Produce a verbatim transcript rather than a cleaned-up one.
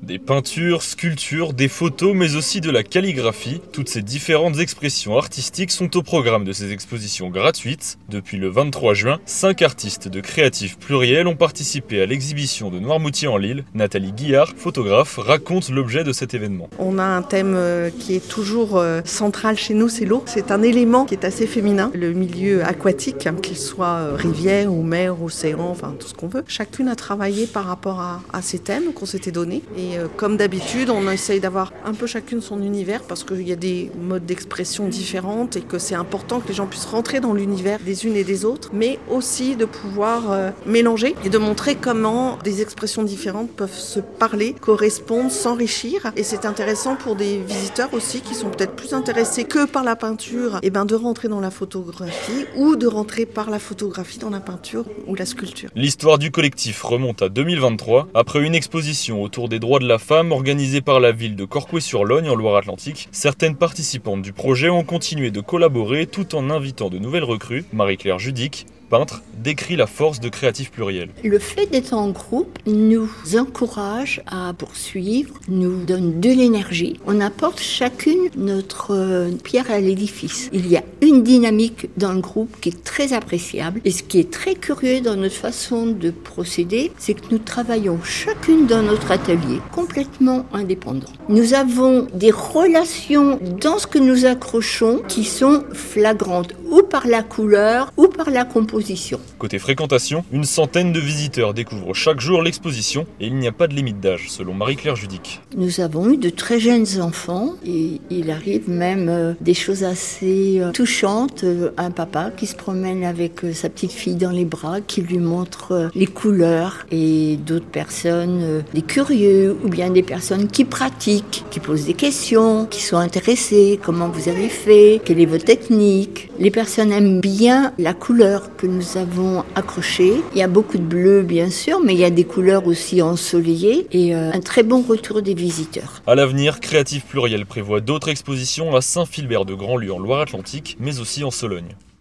Des peintures, sculptures, des photos, mais aussi de la calligraphie. Toutes ces différentes expressions artistiques sont au programme de ces expositions gratuites. Depuis le vingt-trois juin, cinq artistes de Créatifs Pluriels ont participé à l'exhibition de Noirmoutier en Lille. Nathalie Guillard, photographe, raconte l'objet de cet événement. On a un thème qui est toujours central chez nous, c'est l'eau. C'est un élément qui est assez féminin, le milieu aquatique, qu'il soit rivière ou mer, océan, enfin tout ce qu'on veut. Chacune a travaillé par rapport à, à ces thèmes qu'on s'était donnés. Et euh, comme d'habitude, on essaye d'avoir un peu chacune son univers parce qu'il y a des modes d'expression différentes et que c'est important que les gens puissent rentrer dans l'univers des unes et des autres, mais aussi de pouvoir euh, mélanger et de montrer comment des expressions différentes peuvent se parler, correspondre, s'enrichir. Et c'est intéressant pour des visiteurs aussi qui sont peut-être plus intéressés que par la peinture, et ben de rentrer dans la photographie ou de rentrer par la photographie dans la peinture ou la sculpture. L'histoire du collectif remonte à deux mille vingt-trois, après une exposition autour des droits de la femme organisée par la ville de Corcouët-sur-Logne en Loire-Atlantique. Certaines participantes du projet ont continué de collaborer tout en invitant de nouvelles recrues. Marie-Claire Judic, peintre, décrit la force de Créatifs Pluriels. Le fait d'être en groupe nous encourage à poursuivre, nous donne de l'énergie. On apporte chacune notre pierre à l'édifice. Il y a une dynamique dans le groupe qui est très appréciable. Et ce qui est très curieux dans notre façon de procéder, c'est que nous travaillons chacune dans notre atelier, complètement indépendants. Nous avons des relations dans ce que nous accrochons qui sont flagrantes, ou par la couleur, ou par la composition. Côté fréquentation, une centaine de visiteurs découvrent chaque jour l'exposition et il n'y a pas de limite d'âge, selon Marie-Claire Judic. Nous avons eu de très jeunes enfants et il arrive même euh, des choses assez euh, touchantes. Euh, un papa qui se promène avec euh, sa petite fille dans les bras, qui lui montre euh, les couleurs, et d'autres personnes, euh, des curieux ou bien des personnes qui pratiquent, qui posent des questions, qui sont intéressées. Comment vous avez fait? Quelle est votre technique? Les personnes aiment bien la couleur que nous avons accrochée. Il y a beaucoup de bleu bien sûr, mais il y a des couleurs aussi ensoleillées et euh, un très bon retour des visiteurs. À l'avenir, Créatifs Pluriels prévoit d'autres expositions à Saint-Philbert de Grandlieu en Loire-Atlantique, mais aussi en Sologne.